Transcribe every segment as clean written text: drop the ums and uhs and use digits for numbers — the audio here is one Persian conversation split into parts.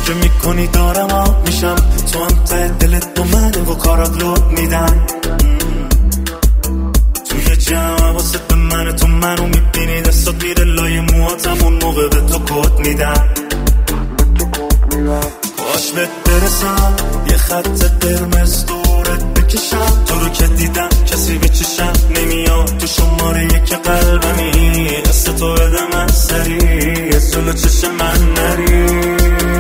که میکنی دارم آب میشم، تو هم ته دلت با منه و کارات لود میدن. توی جمع واسه به منه، تو منو میبینی دستات میره لای موهاتم، اون موقع به تو کد میدم. باش بهت برسم یه خط قرمز دورت بکشم، تو رو که دیدم کسی به چشم نمیاد، تو شماره یک قلبمی، دست تو بدم از سری، از جلو چشم من نری.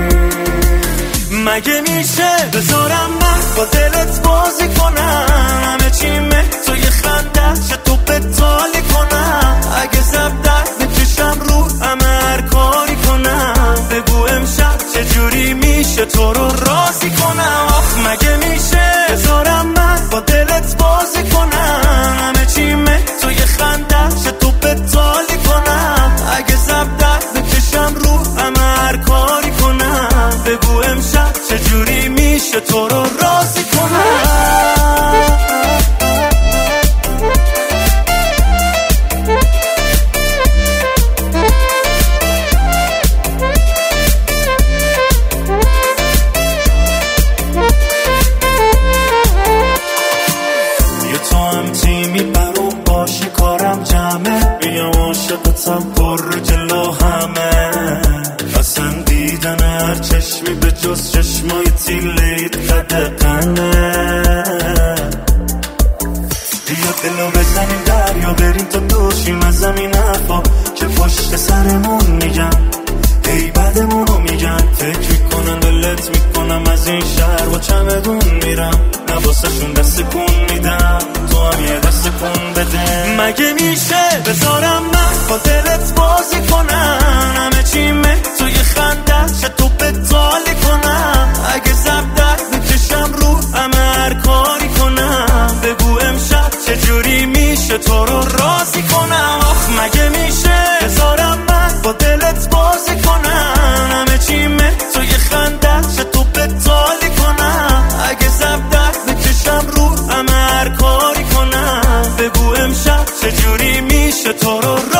مگه میشه بذارم من با دلت بازی کنم، همه چیمه تو یه خنده چه تو بتالی کنم، اگه زب درد بکشم رو همه هر کاری کنم، بگو امشب چجوری میشه تو رو راضی کنم. آخ مگه میشه بذارم من با دلت بازی کنم، همه چیمه تو یه خنده چه تو بتالی کنم، اگه زب درد بکشم رو همه هر کاری کنم، بگو امشب چجوری میشه تو رو راضی کنم. تو هم تیمی برام باشی کارم جمعه، بیام عاشقتم پر رو جلو همه، اصلا دیدن هر چشمی به جز چشمای تیلیت قدقنه. بیا دلو بزنیم دریا بریم تا دوشیم از زمین حرفا که پشت سرمون میگم، ای بدمونو میگن، فکر میکنن دلت میکنم از این شهر با چمدون میرم، نواسشون دست کن میدم، تو هم یه دست کن بده. مگه میشه بذارم من با دلت بازی کنم، همه چیمه تو یه خنده چه تو بتالی کنم، اگه زب درد بکشم رو همه هر کاری کنم، بگو امشب چجوری میشه تو رو راضی کنم. آخ مگه میشه بذارم من با دلت بازی کنم، همه چیمه تو یه خنده چه تو بتالی کنم، اگه زب درد بکشم رو همه هر کاری کنم، بگو امشب چجوری میشه تو رو